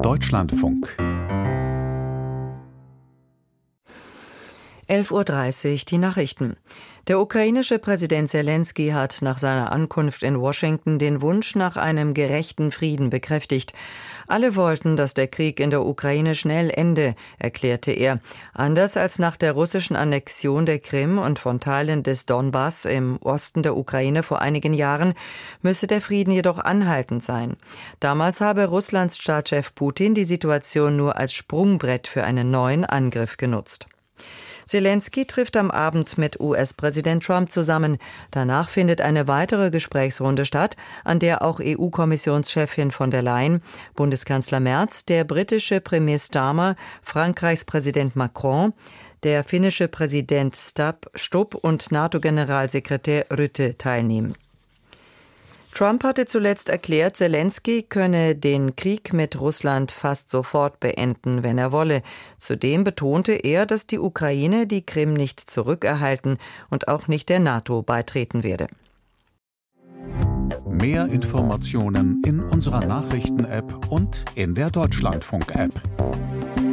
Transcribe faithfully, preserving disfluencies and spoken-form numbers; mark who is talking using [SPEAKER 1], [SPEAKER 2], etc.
[SPEAKER 1] Deutschlandfunk.
[SPEAKER 2] elf Uhr dreißig, die Nachrichten. Der ukrainische Präsident Selenskyj hat nach seiner Ankunft in Washington den Wunsch nach einem gerechten Frieden bekräftigt. Alle wollten, dass der Krieg in der Ukraine schnell ende, erklärte er. Anders als nach der russischen Annexion der Krim und von Teilen des Donbass im Osten der Ukraine vor einigen Jahren, müsse der Frieden jedoch anhaltend sein. Damals habe Russlands Staatschef Putin die Situation nur als Sprungbrett für einen neuen Angriff genutzt. Selenskyj trifft am Abend mit U S-Präsident Trump zusammen. Danach findet eine weitere Gesprächsrunde statt, an der auch E U-Kommissionschefin von der Leyen, Bundeskanzler Merz, der britische Premier Starmer, Frankreichs Präsident Macron, der finnische Präsident Stubb und NATO-Generalsekretär Rutte teilnehmen. Trump hatte zuletzt erklärt, Selenskyj könne den Krieg mit Russland fast sofort beenden, wenn er wolle. Zudem betonte er, dass die Ukraine die Krim nicht zurückerhalten und auch nicht der NATO beitreten werde.
[SPEAKER 1] Mehr Informationen in unserer Nachrichten-App und in der Deutschlandfunk-App.